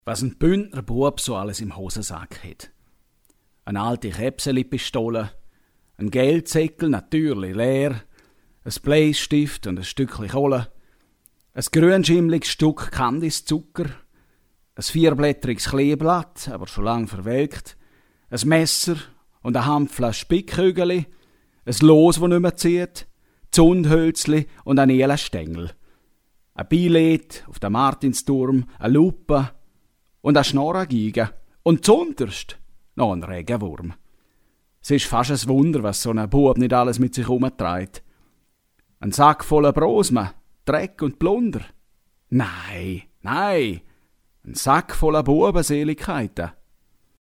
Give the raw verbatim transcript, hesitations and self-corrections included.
Was ein Bündner Bub so alles im Hosensack hat. Eine alte Käpseli-Pistole, ein Geldsäckel, natürlich leer, ein Bleistift und ein Stückchen Kohle, ein grünschimmliges Stück Kandiszucker, ein vierblättriges Kleeblatt, aber schon lang verwelkt, ein Messer und eine Handvoll Spickhügeli, ein Los, das nicht mehr zieht, Zundhölzli und ein Elenstängel. Ein Billett auf dem Martinsturm, eine Lupe und eine Schnorragiege und zunterst noch ein Regenwurm. Es ist fast ein Wunder, was so ein Bub nicht alles mit sich herumträgt. Ein Sack voller Brosme, Dreck und Plunder. Nein, nein, ein Sack voller Bubenseligkeiten.